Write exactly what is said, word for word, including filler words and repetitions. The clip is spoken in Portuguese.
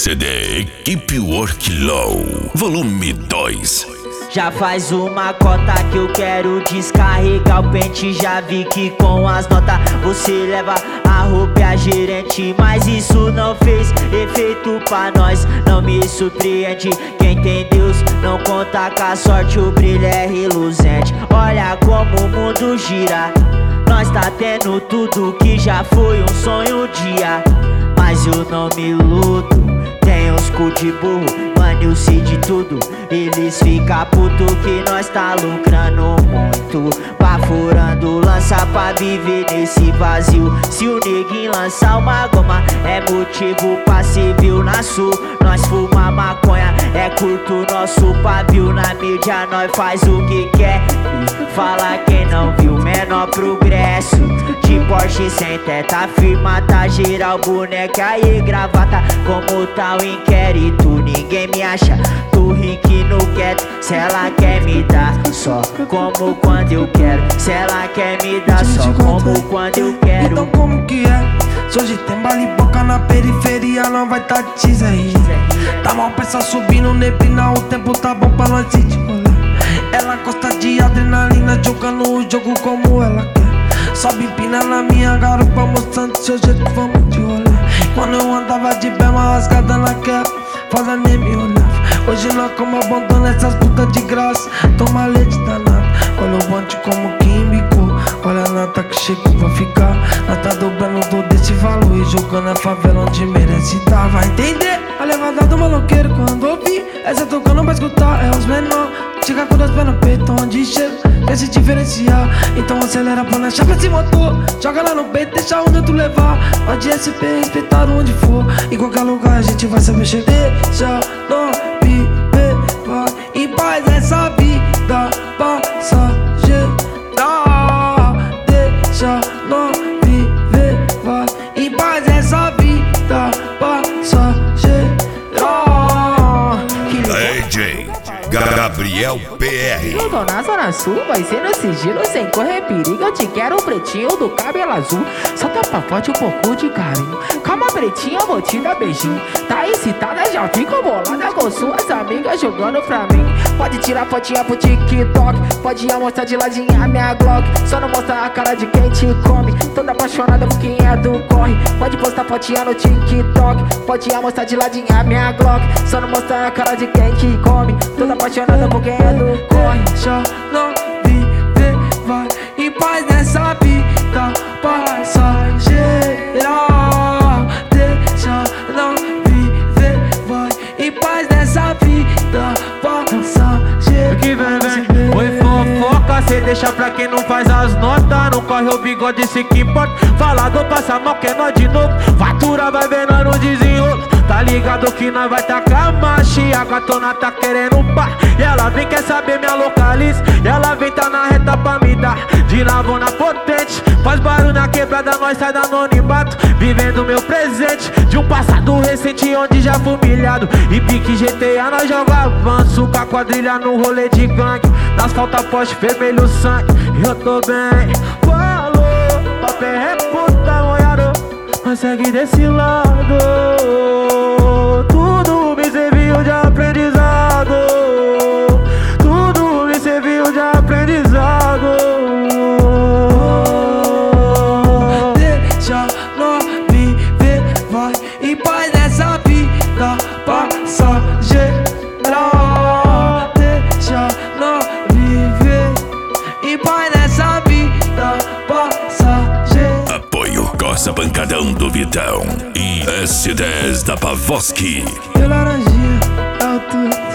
C D Equipe Worklow, volume dois. Já faz uma cota que eu quero descarregar o pente. Já vi que com as notas você leva a roupa e a gerente, mas isso não fez efeito pra nós. Não me surpreende, quem tem Deus não conta com a sorte, o brilho é reluzente. Olha como o mundo gira, nós tá tendo tudo que já foi um sonho um dia. Mas eu não me iludo, tem uns cu de burro, mano, eu sei de tudo. Eles ficam puto que nós tá lucrando muito, baforando lança pra viver nesse vazio. Se o neguinho lançar uma goma, é motivo pra ser viu na sul. Nós fuma maconha, é curto nosso pavio. Na mídia nós faz o que quer e fala quem não viu menor progresso. De Porsche sem teta, firma, tá geral, boneca e gravata. Como tá o inquérito, ninguém me acha. Tô rico no quieto, se ela quer me dar, só como quando eu quero. Se ela quer me dar, só como quando eu quero. Então como que é? Se hoje tem bala e boca na periferia, não vai tá teaser aí. Tá mal peça subindo, neblina, o tempo tá bom pra nós ir de rolê. Ela gosta de adrenalina, jogando o jogo como ela quer. Sobe empina na minha garupa, mostrando seu jeito, vamos de rolê. Quando eu andava de bema rasgada na queda, fala nem me olhava. Hoje nós como abandona essas putas de graça, toma leite danado. Olha o bonde como químico, olha a nota que chegou pra ficar. Nós tá dobrando todo esse valor e jogando a favela onde merece tá. Vai entender a levada do maloqueiro quando ouvir essa tocando pra escutar, é os menor. Chega com dois pés no peito, onde chega, quer se diferenciar. Então acelera pra na chapa esse motor, joga lá no peito, deixa onde tu levar. Pode S P, respeitar onde for, em qualquer lugar a gente vai saber chegar. Deixa não viver, vai em paz essa vida passageira. Deixa não viver, vai em paz essa vida passageira. D J Gabriel P R. Eu tô na Zona Sul, vai ser no sigilo, sem correr perigo. Eu te quero um pretinho do cabelo azul, solta pra forte um pouco de carinho. Calma, pretinha, eu vou te dar beijinho. Tá excitada, já fico bolada com suas amigas jogando pra mim. Pode tirar fotinha pro TikTok, pode mostrar de ladinha a minha Glock. Só não mostra a cara de quem te come, toda apaixonada por quem é do corre. Pode postar fotinha no TikTok, pode mostrar de ladinha a minha Glock. Só não mostra a cara de quem te come, toda apaixonada por quem é do corre. Deixa não viver, vai em paz nessa vida passageira. Deixa não viver, vai em paz nessa vida passageira. Que vem, vem, oi fofoca, cê deixa pra quem não faz as notas. Não corre o bigode, se que importa. Falador passa mal, que é nós de novo. Fatura vai vendo no desenrolo. Tá ligado que nós vai tacar marcha. E a gatona tá querendo par. E ela vem, quer saber minha localiza. E ela vem, tá na reta pra me dar de lavona potente. Faz barulho na quebrada, nós sai da anonimato. Vivendo meu presente de um passado recente onde já fui humilhado. E pique G T A nós joga avanço, com a quadrilha no rolê de gangue. Nas falta poste, vermelho sangue. Eu tô bem, falou. Papel é puta, molhado, mas segue desse lado. Tudo me serviu de aprendizado, tudo me serviu de aprendizado. Deixa não viver, vai em paz nessa vida passageira. Deixa não viver em paz nessa vida passageira. Apoio Coça Pancadão do Vitão e S dez da Pavoski. E laranjinha, alto.